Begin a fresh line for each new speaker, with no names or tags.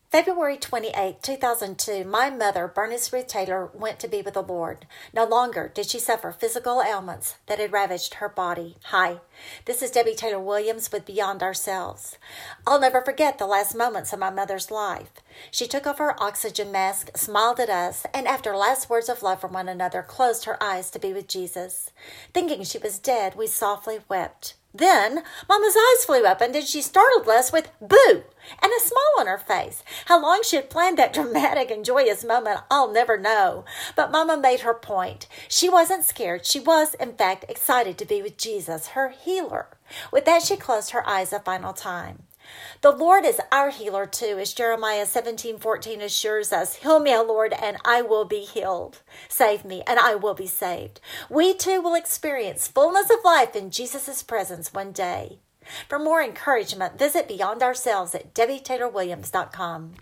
February 28, 2002, my mother, Bernice Ruth Taylor, went to be with the Lord. No longer did she suffer physical ailments that had ravaged her body. Hi, this is Debbie Taylor Williams with Beyond Ourselves. I'll never forget the last moments of my mother's life. She took off her oxygen mask, smiled at us, and after last words of love from one another, closed her eyes to be with Jesus. Thinking she was dead, we softly wept. Then, Mama's eyes flew open and she startled us with boo and a smile on her face. How long she had planned that dramatic and joyous moment, I'll never know. But Mama made her point. She wasn't scared. She was, in fact, excited to be with Jesus, her healer. With that, she closed her eyes a final time. The Lord is our healer too, as Jeremiah 17:14 assures us. Heal me, O Lord, and I will be healed. Save me, and I will be saved. We too will experience fullness of life in Jesus' presence one day. For more encouragement, visit Beyond Ourselves at DebbieTaylorWilliams.com.